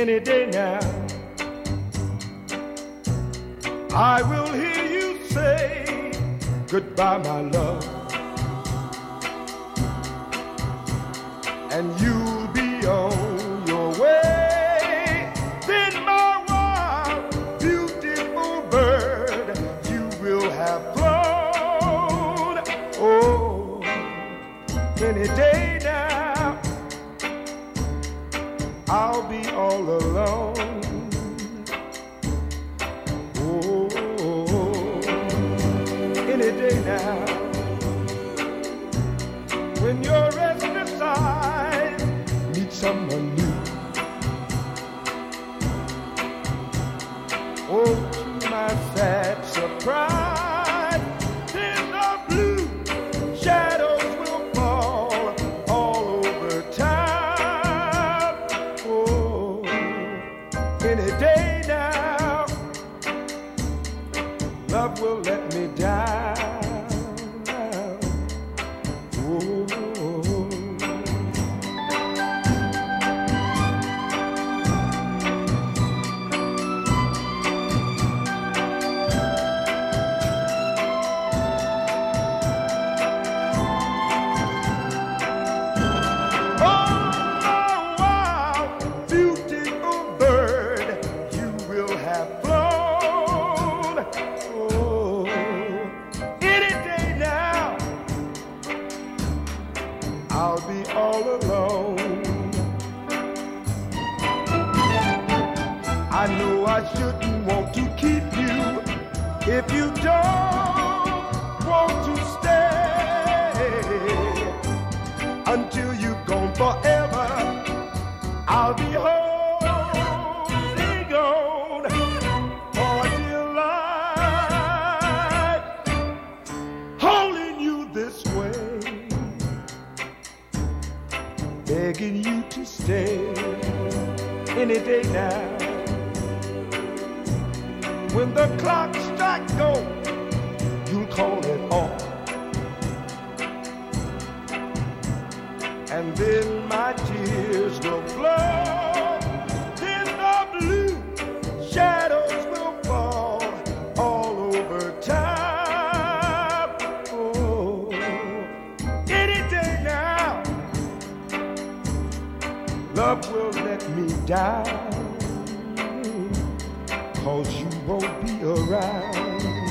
any day now. I will hear you say goodbye, my love, and you'll be on your way. Then my wild, beautiful bird, you will have flown. Oh, any day now, I'll be all alone. Any day now, when your restless eyes meet someone new. Oh, to my sad surprise, then the blue shadows will fall all over town. Oh, any day now, love will let me down. I'll be all alone. I know I shouldn't want to keep you if you don't want to stay. Until you've gone forever, I'll be holding on for dear life, holding you this way, begging you to stay any day now. When the clock strikes go, you'll call it off, and then my tears will flow. Then the blue shadows will fall all over town. Oh, any day now, love will let me down, 'cause you won't be around.